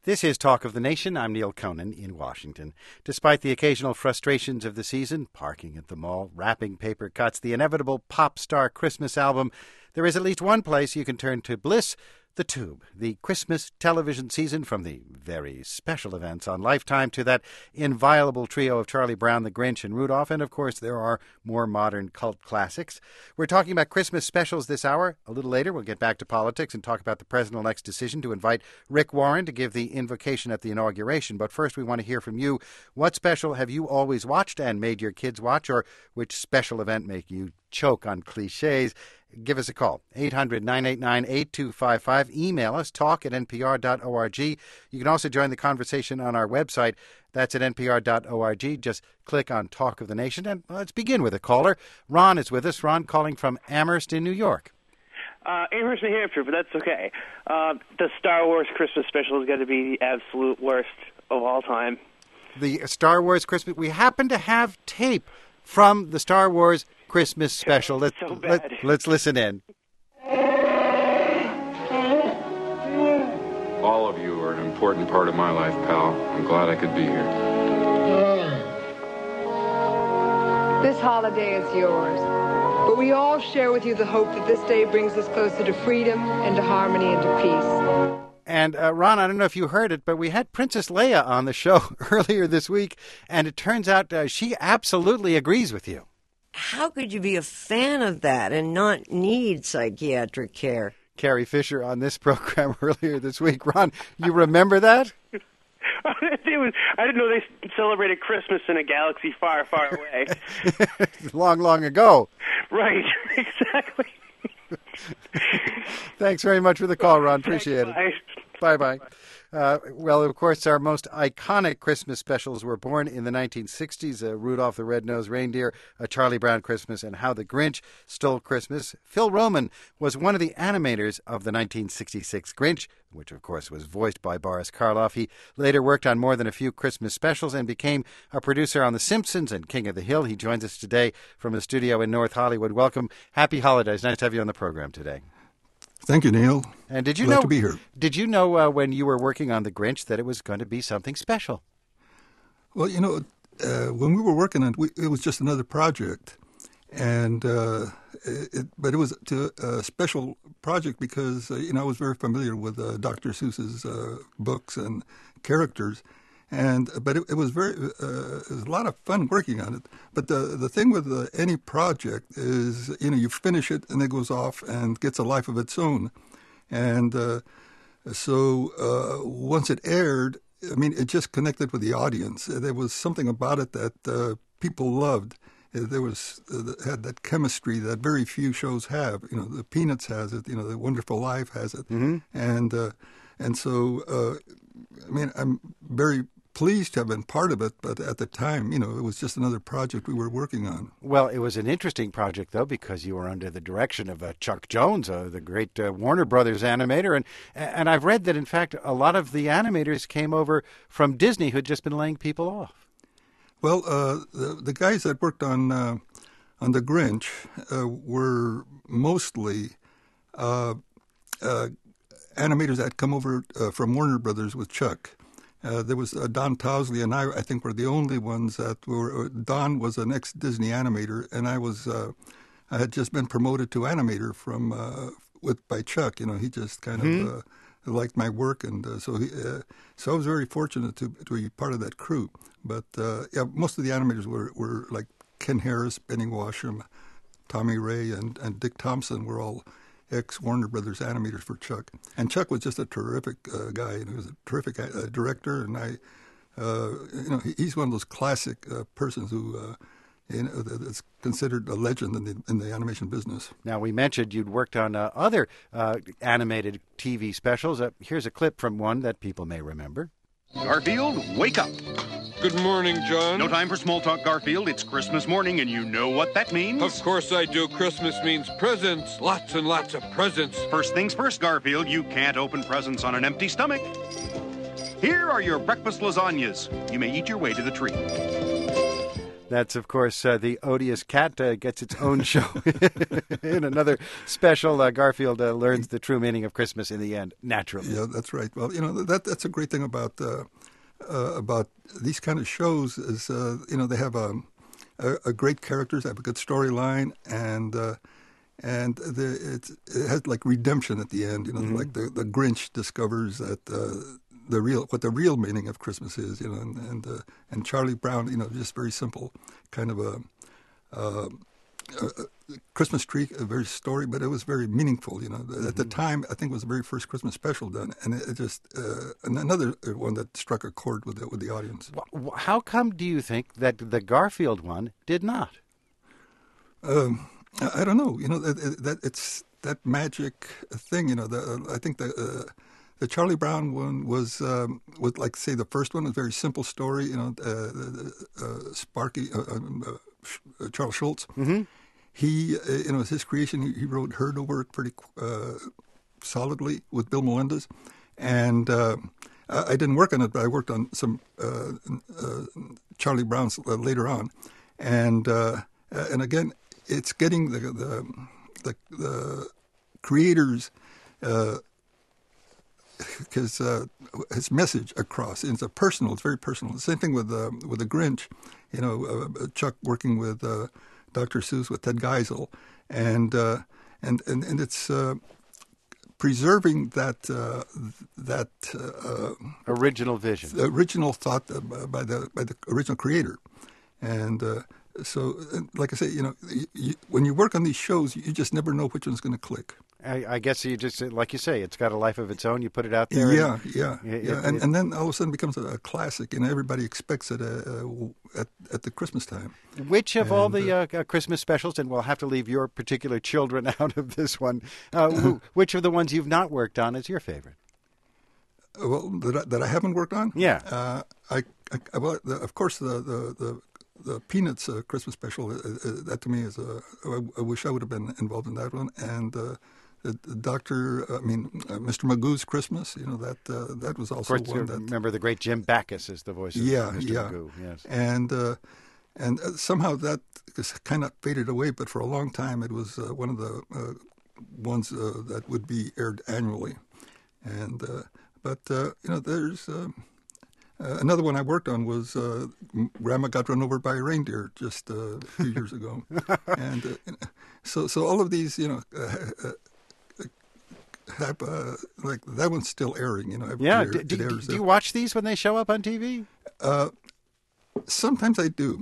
This is Talk of the Nation. I'm Neil Conan in Washington. Despite the occasional frustrations of the season, parking at the mall, wrapping paper cuts, the inevitable pop star Christmas album, there is at least one place you can turn to bliss: the Tube, the Christmas television season, from the very special events on Lifetime to that inviolable trio of Charlie Brown, the Grinch, and Rudolph. And, of course, there are more modern cult classics. We're talking about Christmas specials this hour. A little later, we'll get back to politics and talk about the president-elect's decision to invite Rick Warren to give the invocation at the inauguration. But first, we want to hear from you. What special have you always watched and made your kids watch, or which special event make you choke on cliches? Give us a call, 800-989-8255. Email us, talk@npr.org. You can also join the conversation on our website. That's at npr.org. Just click on Talk of the Nation. And let's begin with a caller. Ron is with us. Ron calling from Amherst in New York. Amherst, New Hampshire, but that's okay. The Star Wars Christmas special is going to be the absolute worst of all time. The Star Wars Christmas. We happen to have tape from the Star Wars Christmas special. Let's listen in. All of you are an important part of my life, pal. I'm glad I could be here. This holiday is yours, but we all share with you the hope that this day brings us closer to freedom and to harmony and to peace. And, Ron, I don't know if you heard it, but we had Princess Leia on the show earlier this week, and it turns out she absolutely agrees with you. How could you be a fan of that and not need psychiatric care? Carrie Fisher on this program earlier this week. Ron, you remember that? I didn't know they celebrated Christmas in a galaxy far, far away. Long, long ago. Right, exactly. Thanks very much for the call, Ron. Appreciate it. Bye-bye. Well, of course, our most iconic Christmas specials were born in the 1960s, Rudolph the Red-Nosed Reindeer, A Charlie Brown Christmas, and How the Grinch Stole Christmas. Phil Roman was one of the animators of the 1966 Grinch, which, of course, was voiced by Boris Karloff. He later worked on more than a few Christmas specials and became a producer on The Simpsons and King of the Hill. He joins us today from a studio in North Hollywood. Welcome. Happy holidays. Nice to have you on the program today. Thank you, Neil. And did you Glad know to be here. Did you know when you were working on The Grinch that it was going to be something special? Well, when we were working on it, it was just another project, and but it was a special project because I was very familiar with Dr. Seuss's books and characters. But it was it was a lot of fun working on it. But the thing with any project is, you finish it and it goes off and gets a life of its own. And so once it aired, it just connected with the audience. There was something about it that people loved. There was had that chemistry that very few shows have. The Peanuts has it. The Wonderful Life has it. Mm-hmm. And so I'm very pleased to have been part of it, but at the time, it was just another project we were working on. Well, it was an interesting project, though, because you were under the direction of Chuck Jones, the great Warner Brothers animator, and I've read that, in fact, a lot of the animators came over from Disney who had just been laying people off. Well, the guys that worked on The Grinch were mostly animators that had come over from Warner Brothers with Chuck. There was Don Towsley and I think, were the only ones that were. Don was an ex-Disney animator, and I had just been promoted to animator by Chuck. He just kind of liked my work, and so I was very fortunate to be part of that crew. But most of the animators were like Ken Harris, Benny Washam, Tommy Ray, and Dick Thompson were all ex-Warner Brothers animators for Chuck. And Chuck was just a terrific guy, and he was a terrific director, and he's one of those classic persons who, that's considered a legend in the animation business. Now, we mentioned you'd worked on other animated TV specials. Here's a clip from one that people may remember. Garfield, wake up. Good morning, John. No time for small talk, Garfield. It's Christmas morning, and you know what that means. Of course I do. Christmas means presents. Lots and lots of presents. First things first, Garfield. You can't open presents on an empty stomach. Here are your breakfast lasagnas. You may eat your way to the tree. That's, of course, the odious cat gets its own show in another special. Garfield learns the true meaning of Christmas in the end, naturally. Yeah, that's right. Well, that's a great thing about these kind of shows is, they have a great characters, they have a good storyline, and it has like redemption at the end. Like the Grinch discovers that what the real meaning of Christmas is. And Charlie Brown, just very simple kind of a Christmas tree, a very story, but it was very meaningful. At the time, I think it was the very first Christmas special done, and it just another one that struck a chord with the audience. How come do you think that the Garfield one did not? I don't know. That it's that magic thing. I think the Charlie Brown one was like say the first one was a very simple story. Sparky Charles Schultz. Mm-hmm. He, his creation. He wrote Herd over it pretty solidly with Bill Melendez, and I didn't work on it, but I worked on some Charlie Browns later on, and again, it's getting the creators his message across. It's very personal. The same thing with the Grinch. Chuck working with Dr. Seuss with Ted Geisel, and it's preserving that original vision, the original thought by the original creator, and. So, like I say, when you work on these shows, you just never know which one's going to click. I guess you just, like you say, it's got a life of its own. You put it out there. Yeah. And then all of a sudden it becomes a classic, and everybody expects it at the Christmas time. Which of all the Christmas specials, and we'll have to leave your particular children out of this one, which of the ones you've not worked on is your favorite? Well, that I haven't worked on? Yeah. Of course, the Peanuts Christmas special, that to me is I wish I would have been involved in that one. And Mr. Magoo's Christmas, that was also of course, one that. Remember the great Jim Backus is the voice of Mr. Magoo. Yes. And somehow that kind of faded away, but for a long time it was one of the ones that would be aired annually. And there's. Another one I worked on was Grandma got run over by a reindeer just a few years ago, and so all of these, have like that one's still airing. Every year. Do you watch these when they show up on TV? Sometimes I do.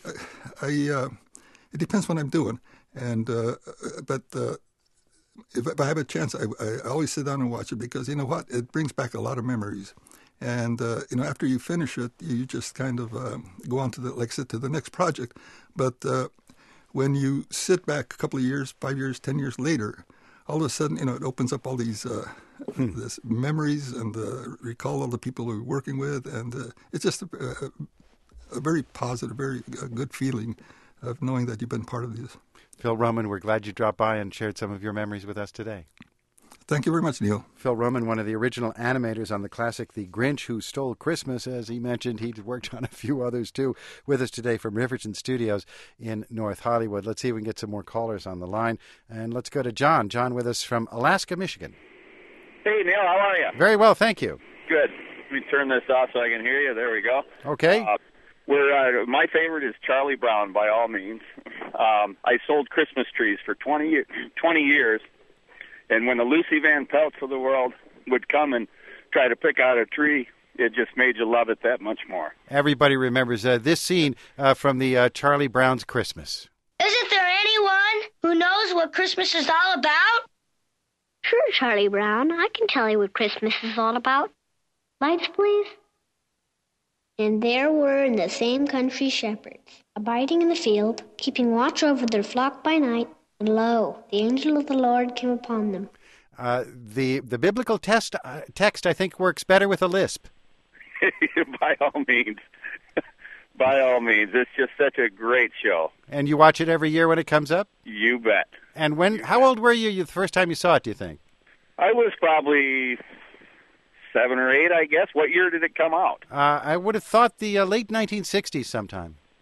It depends what I'm doing, and but. If I have a chance, I always sit down and watch it because you know what? It brings back a lot of memories. And, after you finish it, you just kind of go on to the next project. But when you sit back a couple of years, 5 years, 10 years later, all of a sudden, it opens up all these this memories and recall all the people we were working with. And it's just a very positive, very good feeling of knowing that you've been part of this. Phil Roman, we're glad you dropped by and shared some of your memories with us today. Thank you very much, Neil. Phil Roman, one of the original animators on the classic The Grinch Who Stole Christmas. As he mentioned, he'd worked on a few others, too, with us today from Riverton Studios in North Hollywood. Let's see if we can get some more callers on the line. And let's go to John. John with us from Alaska, Michigan. Hey, Neil, how are you? Very well, thank you. Good. Let me turn this off so I can hear you. There we go. Okay. My favorite is Charlie Brown, by all means. I sold Christmas trees for 20 years. And when the Lucy Van Pelts of the world would come and try to pick out a tree, it just made you love it that much more. Everybody remembers this scene from the Charlie Brown's Christmas. Isn't there anyone who knows what Christmas is all about? Sure, Charlie Brown. I can tell you what Christmas is all about. Lights, please. And there were in the same country shepherds, abiding in the field, keeping watch over their flock by night. And lo, the angel of the Lord came upon them. The biblical text, I think, works better with a lisp. By all means. By all means. It's just such a great show. And you watch it every year when it comes up? You bet. And how old were you the first time you saw it, do you think? I was probably 7 or 8, I guess. What year did it come out? I would have thought the late 1960s sometime.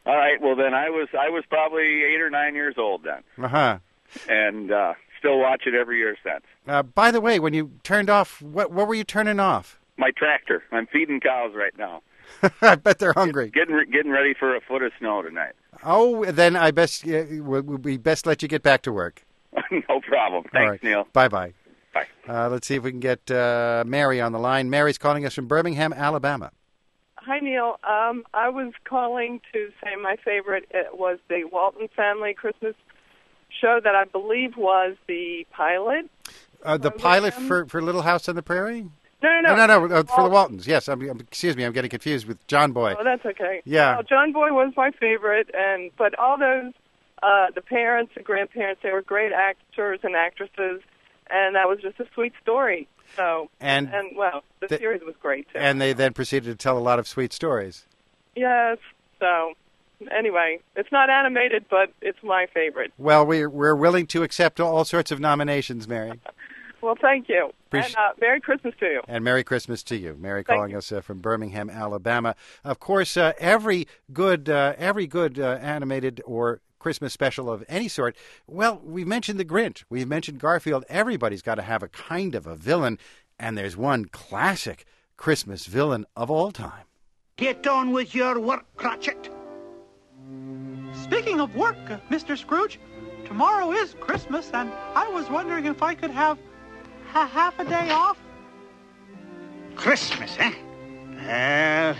All right. Well, then I was probably 8 or 9 years old then. Uh-huh. And still watch it every year since. By the way, when you turned off, what were you turning off? My tractor. I'm feeding cows right now. I bet they're hungry. Getting ready for a foot of snow tonight. Oh, then I best we best let you get back to work. No problem. Thanks, All right. Neil. Bye-bye. Bye. Let's see if we can get Mary on the line. Mary's calling us from Birmingham, Alabama. Hi, Neil. I was calling to say my favorite was the Walton Family Christmas show that I believe was the pilot. The pilot for Little House on the Prairie? No. For the Waltons. Yes. Excuse me. I'm getting confused with John Boy. Oh, that's okay. Yeah. Well, John Boy was my favorite, but all those, the parents, the grandparents, they were great actors and actresses, and that was just a sweet story. So, the series was great too. And they then proceeded to tell a lot of sweet stories. Yes. So, anyway, it's not animated, but it's my favorite. Well, we're willing to accept all sorts of nominations, Mary. Well, thank you. And Merry Christmas to you. And Merry Christmas to you. Mary calling us from Birmingham, Alabama. Of course, every good animated or Christmas special of any sort, well, we've mentioned the Grinch. We've mentioned Garfield. Everybody's got to have a kind of a villain, and there's one classic Christmas villain of all time. Get on with your work, Cratchit. Speaking of work, Mr. Scrooge, tomorrow is Christmas, and I was wondering if I could have half a day off? Christmas, eh?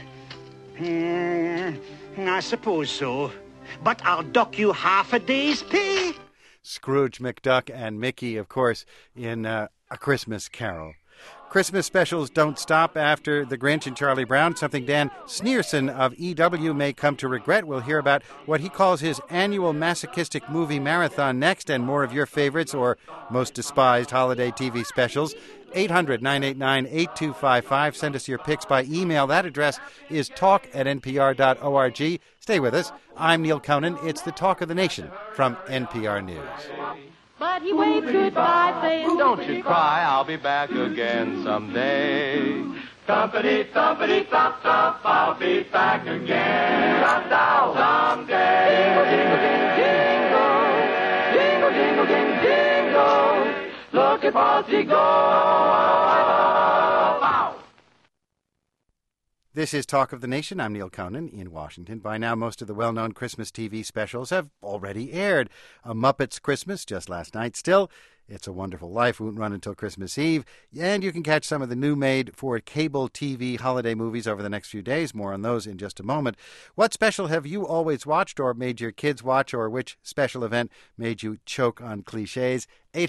I suppose so. But I'll dock you half a day's pay. Scrooge McDuck and Mickey, of course, in A Christmas Carol. Christmas specials don't stop after The Grinch and Charlie Brown, something Dan Sneerson of EW may come to regret. We'll hear about what he calls his annual masochistic movie marathon next, and more of your favorites or most despised holiday TV specials. 800-989-8255. Send us your picks by email. That address is talk@npr.org. Stay with us. I'm Neil Conan. It's the Talk of the Nation from NPR News. But he waved goodbye, saying, "Don't you cry, I'll be back again someday. Thumpity, thumpity, thump, thump, I'll be back again someday. Jingle, jingle, jingle, jingle, jingle, look at Fozzie go. Bow. This is Talk of the Nation. I'm Neil Conan in Washington. By now, most of the well-known Christmas TV specials have already aired. A Muppets Christmas just last night. Still, It's a Wonderful Life won't run until Christmas Eve, and you can catch some of the new made-for-cable TV holiday movies over the next few days. More on those in just a moment. What special have you always watched or made your kids watch, or which special event made you choke on cliches?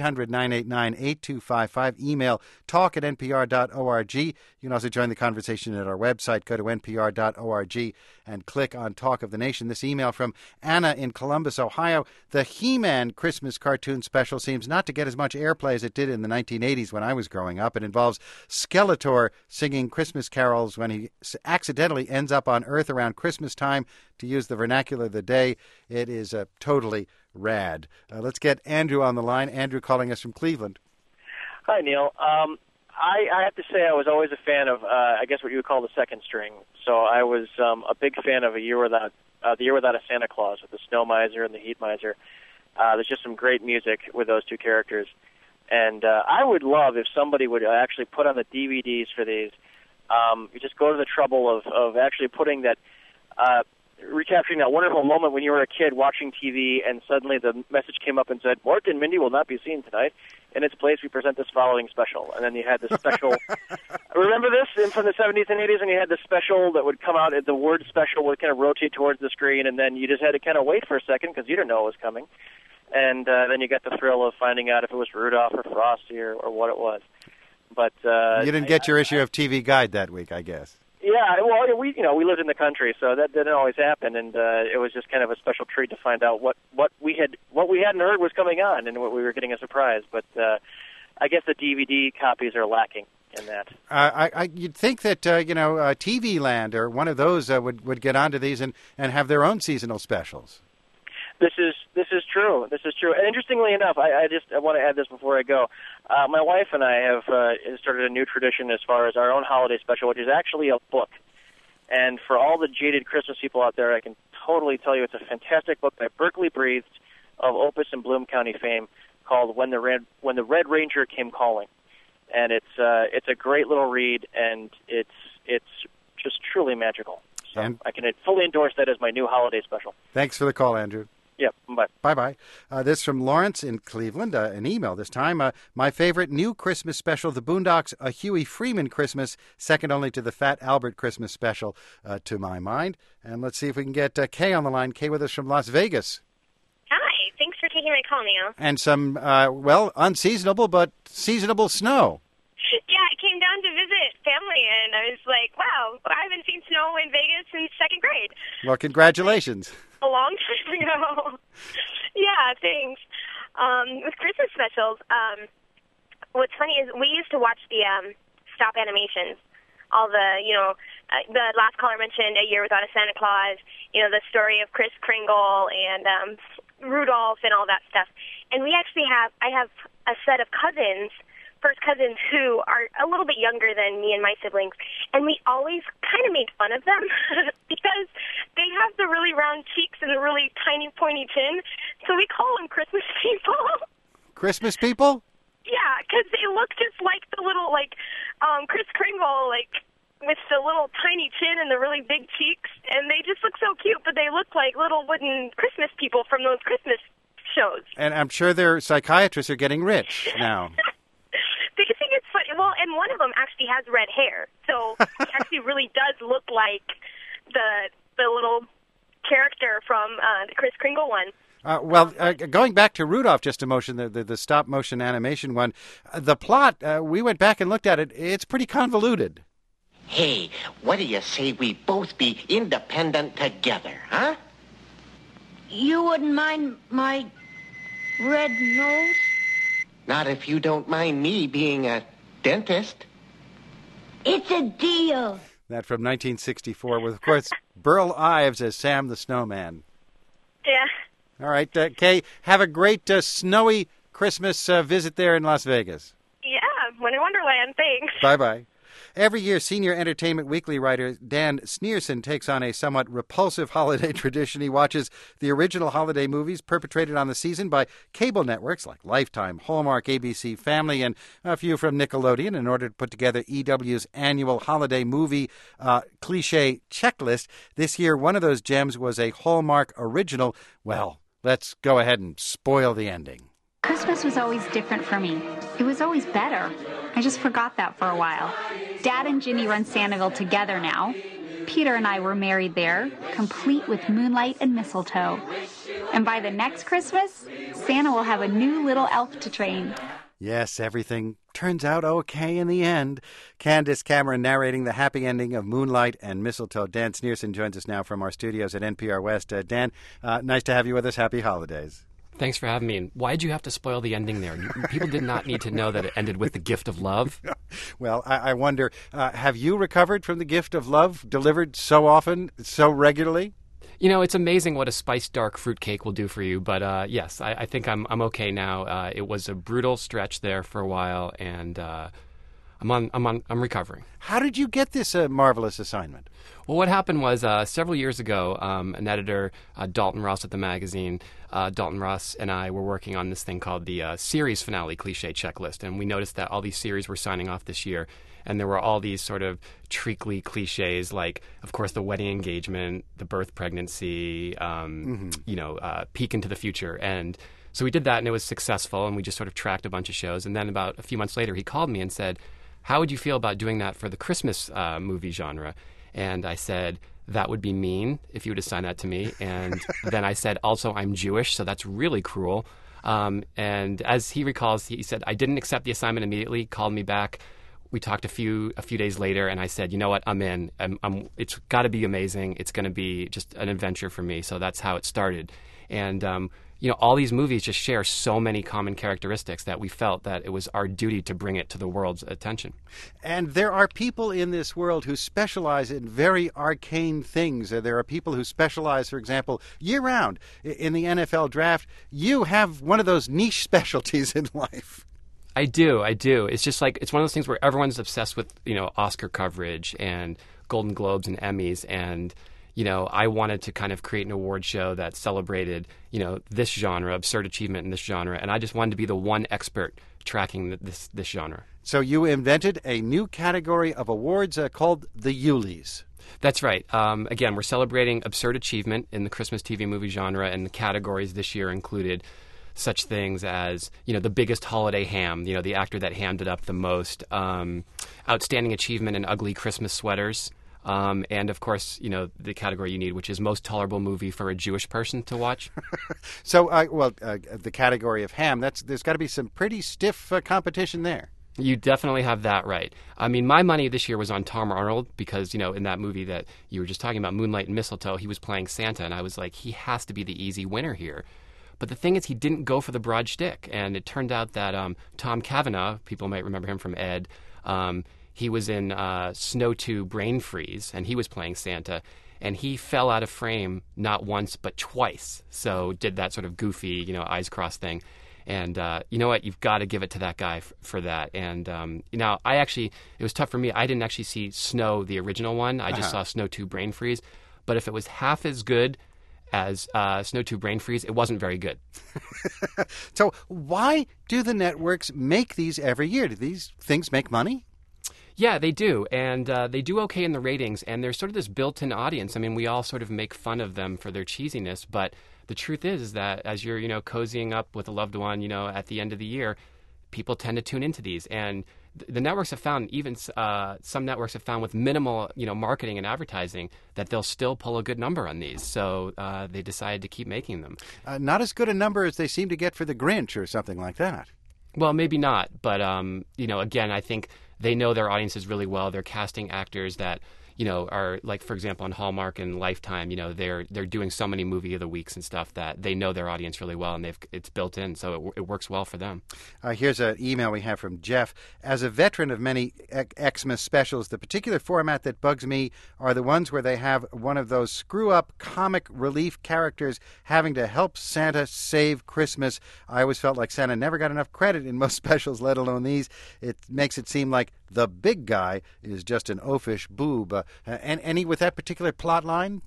800-989-8255. Email talk@npr.org. You can also join the conversation at our website. Go to npr.org and click on Talk of the Nation. This email from Anna in Columbus, Ohio. The He-Man Christmas cartoon special seems not to get as much airplay as it did in the 1980s when I was growing up. It involves Skeletor singing Christmas carols when he accidentally ends up on Earth around Christmas time. To use the vernacular of the day, it is totally rad. Let's get Andrew on the line. Andrew calling us from Cleveland. Hi, Neil. I have to say I was always a fan of, I guess what you would call the second string. So I was a big fan of The Year Without a Santa Claus with the Snow Miser and the Heat Miser. There's just some great music with those two characters. And I would love if somebody would actually put on the DVDs for these. You just go to the trouble of actually putting that, recapturing that wonderful moment when you were a kid watching TV and suddenly the message came up and said, Mort and Mindy will not be seen tonight. In its place, we present this following special. And then you had the special. Remember this from the 70s and 80s when you had the special that would come out, the word special would kind of rotate towards the screen, and then you just had to kind of wait for a second because you didn't know it was coming. And then you got the thrill of finding out if it was Rudolph or Frosty or what it was. But you didn't get your issue of TV Guide that week, I guess. Yeah, well, we lived in the country, so that didn't always happen, and it was just kind of a special treat to find out what we hadn't heard was coming on, and what we were getting a surprise. But I guess the DVD copies are lacking in that. You'd think that TV Land or one of those would get onto these and have their own seasonal specials. This is true. This is true. And interestingly enough, I want to add this before I go. My wife and I have started a new tradition as far as our own holiday special, which is actually a book. And for all the jaded Christmas people out there, I can totally tell you it's a fantastic book by Berkeley Breathed of Opus and Bloom County fame called When the Red Ranger Came Calling. And it's a great little read, and it's just truly magical. So I can fully endorse that as my new holiday special. Thanks for the call, Andrew. Yeah, bye. Bye-bye. This from Lawrence in Cleveland, an email this time. My favorite new Christmas special, The Boondocks, A Huey Freeman Christmas, second only to the Fat Albert Christmas special, to my mind. And let's see if we can get Kay on the line. Kay with us from Las Vegas. Hi, thanks for taking my call, Neil. And some, unseasonable but seasonable snow. Yeah, I came down to visit family, and I was like, wow, I haven't seen snow in Vegas since second grade. Well, congratulations. A long time ago. Yeah, thanks. With Christmas specials, what's funny is we used to watch the stop animations. All the, the last caller mentioned A Year Without a Santa Claus, the story of Kris Kringle and Rudolph and all that stuff. And I have a set of first cousins who are a little bit younger than me and my siblings, and we always kind of made fun of them because they have the really round cheeks and the really tiny pointy chin, so we call them Christmas people. Christmas people? Yeah, because they look just like the little, Kris Kringle, with the little tiny chin and the really big cheeks, and they just look so cute, but they look like little wooden Christmas people from those Christmas shows. And I'm sure their psychiatrists are getting rich now. They think it's funny. Well, and one of them actually has red hair, so he actually really does look like the little character from the Kris Kringle one. Going back to Rudolph just a motion, the stop-motion animation one, the plot, we went back and looked at it, it's pretty convoluted. Hey, what do you say we both be independent together, huh? You wouldn't mind my red nose? Not if you don't mind me being a dentist. It's a deal. That from 1964 with, of course, Burl Ives as Sam the Snowman. Yeah. All right, Kay, have a great snowy Christmas visit there in Las Vegas. Yeah, Winter Wonderland, thanks. Bye-bye. Every year, Senior Entertainment Weekly writer Dan Sneerson takes on a somewhat repulsive holiday tradition. He watches the original holiday movies perpetrated on the season by cable networks like Lifetime, Hallmark, ABC Family, and a few from Nickelodeon in order to put together EW's annual holiday movie cliche checklist. This year, one of those gems was a Hallmark original. Well, let's go ahead and spoil the ending. Christmas was always different for me. It was always better. I just forgot that for a while. Dad and Ginny run Santiville together now. Peter and I were married there, complete with moonlight and mistletoe. And by the next Christmas, Santa will have a new little elf to train. Yes, everything turns out okay in the end. Candace Cameron narrating the happy ending of Moonlight and Mistletoe. Dan Sneerson joins us now from our studios at NPR West. Dan, nice to have you with us. Happy holidays. Thanks for having me. And why did you have to spoil the ending there? People did not need to know that it ended with the gift of love. Well, I wonder, have you recovered from the gift of love delivered so often, so regularly? It's amazing what a spiced dark fruitcake will do for you. But yes, I think I'm okay now. It was a brutal stretch there for a while, and I'm recovering. How did you get this marvelous assignment? Well, what happened was several years ago, an editor, Dalton Ross at the magazine, Dalton Ross and I were working on this thing called the series finale cliche checklist, and we noticed that all these series were signing off this year, and there were all these sort of treacly cliches, like, of course, the wedding engagement, the birth pregnancy, peek into the future, and so we did that, and it was successful, and we just sort of tracked a bunch of shows, and then about a few months later, he called me and said, how would you feel about doing that for the Christmas movie genre? And I said, that would be mean if you would assign that to me. And then I said, also, I'm Jewish, so that's really cruel. And as he recalls, he said, I didn't accept the assignment immediately, called me back. We talked a few days later, and I said, you know what, I'm in. It's got to be amazing. It's going to be just an adventure for me. So that's how it started. And all these movies just share so many common characteristics that we felt that it was our duty to bring it to the world's attention. And there are people in this world who specialize in very arcane things. There are people who specialize, for example, year-round in the NFL draft. You have one of those niche specialties in life. I do. It's just like, it's one of those things where everyone's obsessed with, Oscar coverage and Golden Globes and Emmys, and I wanted to kind of create an award show that celebrated, this genre, absurd achievement in this genre, and I just wanted to be the one expert tracking this genre. So you invented a new category of awards called the Yulies. That's right. Again, we're celebrating absurd achievement in the Christmas TV movie genre, and the categories this year included such things as, the biggest holiday ham, the actor that hammed it up the most, outstanding achievement in ugly Christmas sweaters, and, of course, the category you need, which is most tolerable movie for a Jewish person to watch. So, the category of ham, there's got to be some pretty stiff competition there. You definitely have that right. I mean, my money this year was on Tom Arnold because, in that movie that you were just talking about, Moonlight and Mistletoe, he was playing Santa, and I was like, he has to be the easy winner here. But the thing is, he didn't go for the broad shtick, and it turned out that Tom Cavanaugh, people might remember him from Ed, he was in Snow 2 Brain Freeze, and he was playing Santa, and he fell out of frame not once but twice, so did that sort of goofy, eyes crossed thing. And you know what? You've got to give it to that guy for that. And it was tough for me. I didn't actually see Snow, the original one. I just saw Snow 2 Brain Freeze. But if it was half as good as Snow 2 Brain Freeze, it wasn't very good. So why do the networks make these every year? Do these things make money? Yeah, they do. And they do okay in the ratings. And there's sort of this built-in audience. I mean, we all sort of make fun of them for their cheesiness, but the truth is that as you're, cozying up with a loved one, at the end of the year, people tend to tune into these. And the networks have found, even some networks have found with minimal, marketing and advertising, that they'll still pull a good number on these. So they decided to keep making them. Not as good a number as they seem to get for The Grinch or something like that. Well, maybe not. But, again, I think they know their audiences really well. They're casting actors that, are like, for example, on Hallmark and Lifetime, they're doing so many movie of the weeks and stuff that they know their audience really well, and it's built in, so it works well for them. Here's an email we have from Jeff. As a veteran of many Xmas specials, the particular format that bugs me are the ones where they have one of those screw-up comic relief characters having to help Santa save Christmas. I always felt like Santa never got enough credit in most specials, let alone these. It makes it seem like the big guy is just an oafish boob. And any with that particular plot line?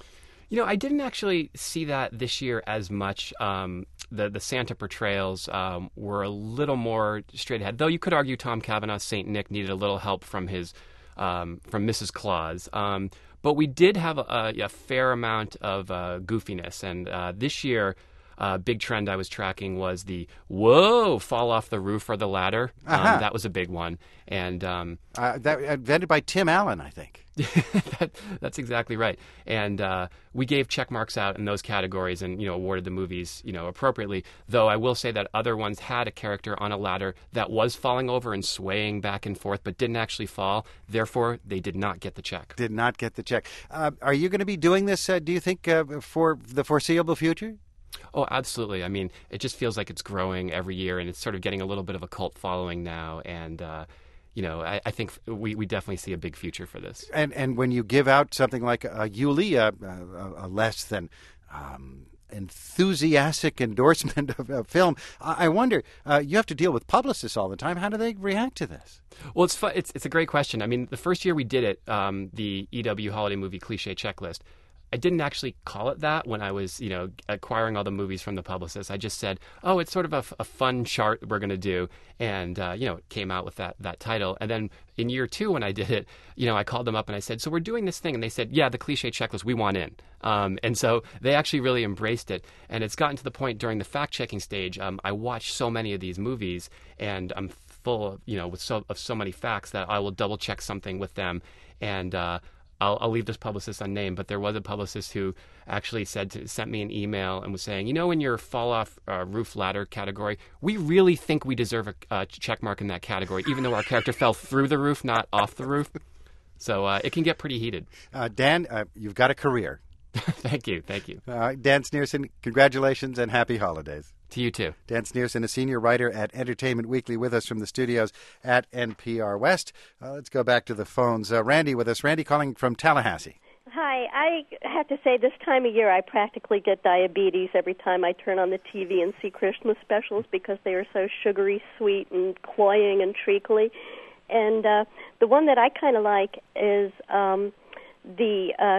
I didn't actually see that this year as much. The Santa portrayals were a little more straight ahead, though you could argue Tom Cavanaugh's Saint Nick needed a little help from from Mrs. Claus. But we did have a fair amount of goofiness, and this year, big trend I was tracking was the whoa, fall off the roof or the ladder. That was a big one. And that invented by Tim Allen, I think. That's exactly right. And we gave check marks out in those categories and, awarded the movies, appropriately. Though I will say that other ones had a character on a ladder that was falling over and swaying back and forth, but didn't actually fall. Therefore, they did not get the check. Did not get the check. Are you going to be doing this, do you think, for the foreseeable future? Oh, absolutely. I mean, it just feels like it's growing every year, and it's sort of getting a little bit of a cult following now. And, I think we definitely see a big future for this. And when you give out something like a Yulie, a less than enthusiastic endorsement of a film, I wonder, you have to deal with publicists all the time. How do they react to this? Well, it's a great question. I mean, the first year we did it, the EW Holiday Movie Cliche Checklist, I didn't actually call it that when I was, acquiring all the movies from the publicist. I just said, oh, it's sort of a fun chart we're going to do. And, it came out with that title. And then in year 2, when I did it, I called them up and I said, so we're doing this thing. And they said, yeah, the Cliche Checklist, we want in. And so they actually really embraced it. And it's gotten to the point during the fact-checking stage, I watch so many of these movies and I'm full of, with so many facts that I will double-check something with them. And, I'll leave this publicist unnamed, but there was a publicist who actually sent me an email and was saying, in your fall-off roof ladder category, we really think we deserve a check mark in that category, even though our character fell through the roof, not off the roof. So it can get pretty heated. Dan, you've got a career. Thank you. Dan Sneerson, congratulations and happy holidays. To you too. Dan Sneerson, a senior writer at Entertainment Weekly, with us from the studios at NPR West. Let's go back to the phones. Randy with us. Randy calling from Tallahassee. Hi. I have to say this time of year I practically get diabetes every time I turn on the TV and see Christmas specials because they are so sugary, sweet, and cloying and treacly. And the one that I kind of like is the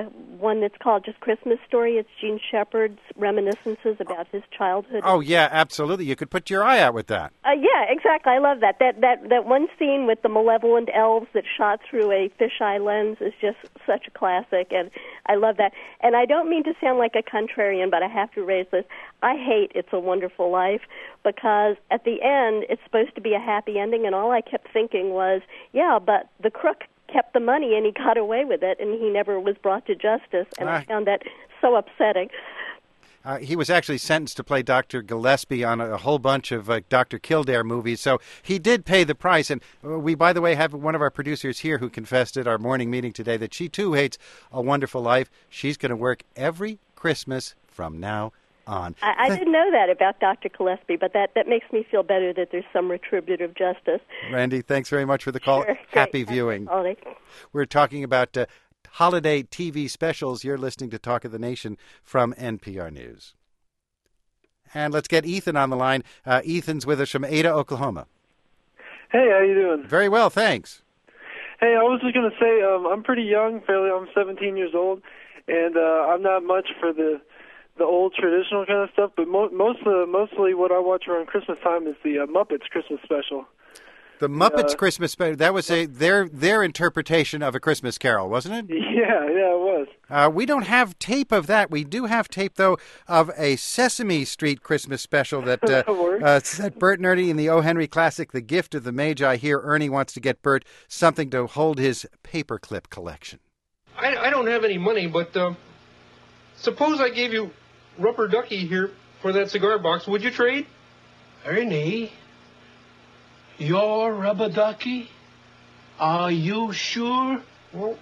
one that's called just Christmas Story. It's Gene Shepard's reminiscences about his childhood. Oh, yeah, absolutely. You could put your eye out with that. Yeah, exactly. I love that. That one scene with the malevolent elves that shot through a fisheye lens is just such a classic, and I love that. And I don't mean to sound like a contrarian, but I have to raise this. I hate It's a Wonderful Life because at the end it's supposed to be a happy ending, and all I kept thinking was, yeah, but the crook kept the money and he got away with it, and he never was brought to justice, and I found that so upsetting. He was actually sentenced to play Dr. Gillespie on a whole bunch of Dr. Kildare movies, so he did pay the price. And we, by the way, have one of our producers here who confessed at our morning meeting today that she, too, hates A Wonderful Life. She's going to work every Christmas from now on. I didn't know that about Dr. Gillespie, but that makes me feel better that there's some retributive justice. Randy, thanks very much for the call. Sure, Happy viewing. We're talking about holiday TV specials. You're listening to Talk of the Nation from NPR News. And let's get Ethan on the line. Ethan's with us from Ada, Oklahoma. Hey, how you doing? Very well, thanks. Hey, I was just going to say, I'm pretty young, I'm 17 years old, and I'm not much for the old traditional kind of stuff, but mostly what I watch around Christmas time is the Muppets Christmas special. The Muppets Christmas special, that was their interpretation of A Christmas Carol, wasn't it? Yeah, it was. We don't have tape of that. We do have tape, though, of a Sesame Street Christmas special that set Bert and Ernie in the O. Henry classic, The Gift of the Magi. Here, Ernie wants to get Bert something to hold his paperclip collection. I don't have any money, but suppose I gave you Rubber Ducky here for that cigar box. Would you trade? Ernie? Your Rubber Ducky? Are you sure? Well,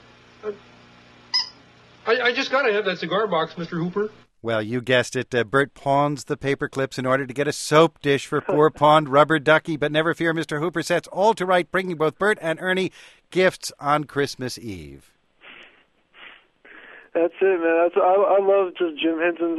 I just got to have that cigar box, Mr. Hooper. Well, you guessed it. Bert pawns the paper clips in order to get a soap dish for poor pawned Rubber Ducky. But never fear, Mr. Hooper sets all to right, bringing both Bert and Ernie gifts on Christmas Eve. That's it, man. I love just Jim Henson's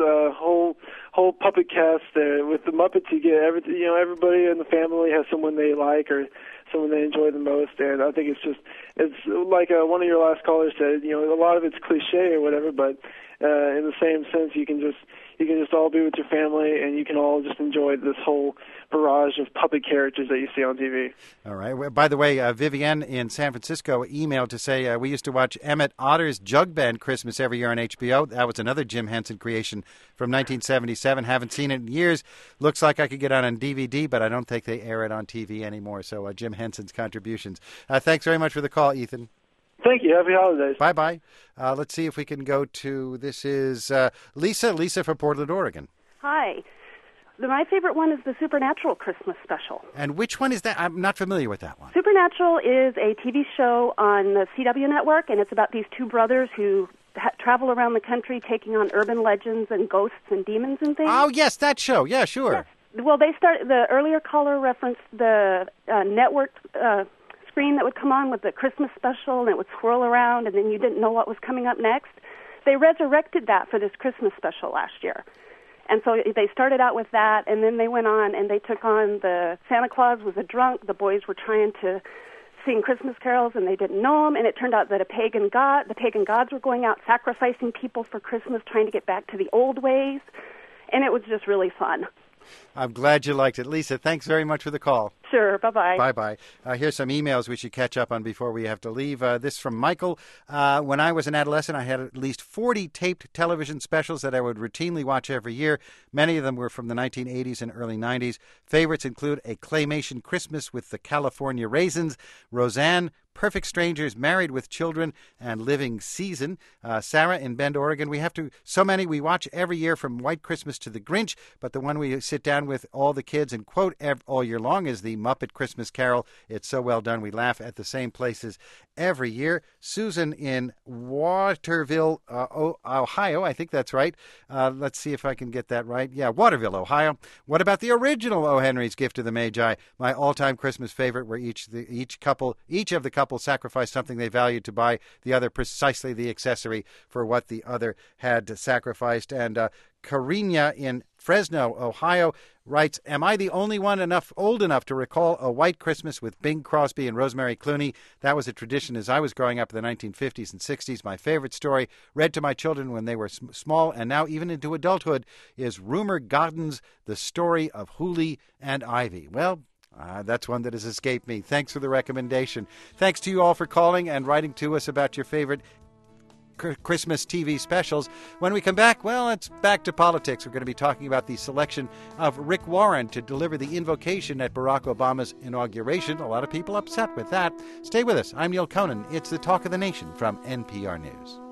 whole puppet cast there. With the Muppets, you get everything. Everybody in the family has someone they like or someone they enjoy the most, and I think it's like one of your last callers said. A lot of it's cliche or whatever, but in the same sense, you can just all be with your family, and you can all just enjoy this whole barrage of puppet characters that you see on TV. All right. Well, by the way, Vivienne in San Francisco emailed to say we used to watch Emmett Otter's Jug Band Christmas every year on HBO. That was another Jim Henson creation from 1977. Haven't seen it in years. Looks like I could get it on DVD, but I don't think they air it on TV anymore. So Jim Henson's contributions. Thanks very much for the call, Ethan. Thank you. Happy holidays. Bye-bye. Let's see if we can go to, this is Lisa. Lisa from Portland, Oregon. Hi. My favorite one is the Supernatural Christmas special. And which one is that? I'm not familiar with that one. Supernatural is a TV show on the CW network, and it's about these two brothers who travel around the country taking on urban legends and ghosts and demons and things. Oh, yes, that show. Yeah, sure. Yes. Well, the earlier caller referenced the network screen that would come on with the Christmas special, and it would swirl around, and then you didn't know what was coming up next. They resurrected that for this Christmas special last year. And so they started out with that, and then they went on and they took on the Santa Claus was a drunk. The boys were trying to sing Christmas carols, and they didn't know him. And it turned out that the pagan gods were going out sacrificing people for Christmas, trying to get back to the old ways. And it was just really fun. I'm glad you liked it. Lisa, thanks very much for the call. Sure. Bye-bye. Bye-bye. Here's some emails we should catch up on before we have to leave. This from Michael. When I was an adolescent, I had at least 40 taped television specials that I would routinely watch every year. Many of them were from the 1980s and early 90s. Favorites include A Claymation Christmas with the California Raisins, Roseanne, Perfect Strangers, Married with Children, and Living Season. Sarah in Bend, Oregon. So many we watch every year, from White Christmas to The Grinch, but the one we sit down with all the kids and quote all year long is the Muppet Christmas Carol. It's so well done. We laugh at the same places every year. Susan in Waterville, Ohio. I think that's right. Let's see if I can get that right. Yeah, Waterville, Ohio. What about the original O. Henry's Gift of the Magi? My all-time Christmas favorite, where each of the couple sacrificed something they valued to buy the other precisely the accessory for what the other had sacrificed. And Karina in Fresno, Ohio, writes, am I the only one old enough to recall A White Christmas with Bing Crosby and Rosemary Clooney? That was a tradition as I was growing up in the 1950s and 60s. My favorite story, read to my children when they were small and now even into adulthood, is Rumer Godden's The Story of Hooli and Ivy. Well, that's one that has escaped me. Thanks for the recommendation. Thanks to you all for calling and writing to us about your favorite Christmas TV specials. When we come back, well, it's back to politics. We're going to be talking about the selection of Rick Warren to deliver the invocation at Barack Obama's inauguration. A lot of people upset with that. Stay with us. I'm Neil Conan. It's the Talk of the Nation from NPR News.